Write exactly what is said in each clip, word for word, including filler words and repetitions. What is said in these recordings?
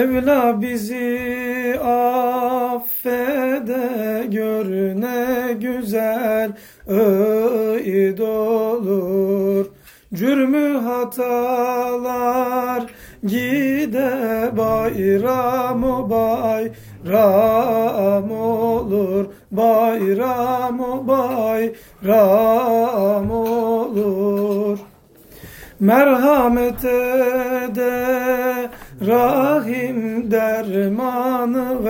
Mevla bizi affede, gör ne güzel öğüt olur. Cürmü hatalar gide, bayramı bayram olur. Bayramı bayram olur. Merhamet ede, rahim dermanı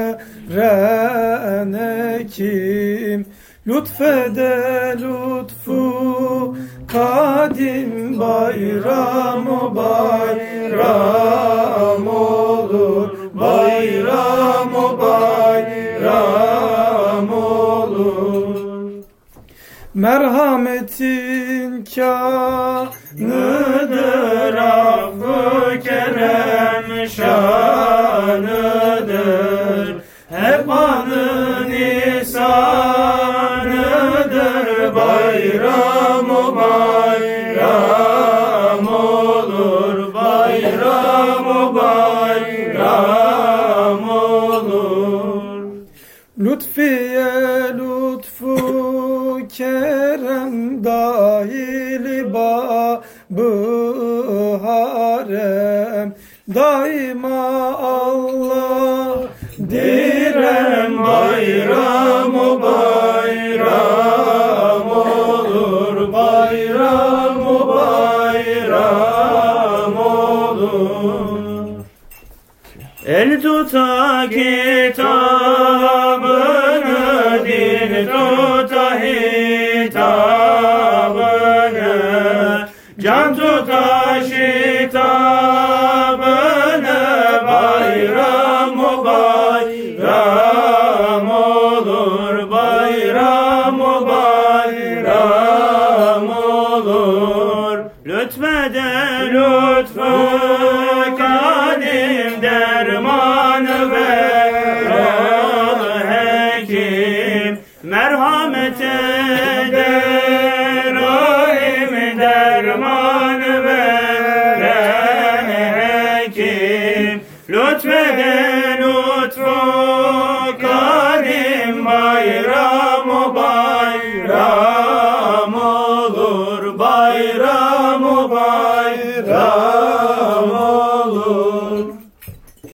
veren kim? Lütfede lütfu kadim, bayramı bayram olur. Bayramı bayram olur. Merhametin kânıdır, affı kerem şanıdır. Hep anın ihsanıdır, bayramı bayram olur. Bayramı bayram olur. Lütfiye lütfu kerem dahili babı harem, daima Allah direm. Bayramı bayram olur. Bayramı bayram olur. El tuta kitabını, dil tuta hitabını, can tuta şitabını. Bayramı bayram olur. Bayramı bayram olur. Lütfede lütfu kadim, dermanı veren hekim. Merhamet ede, rahim derman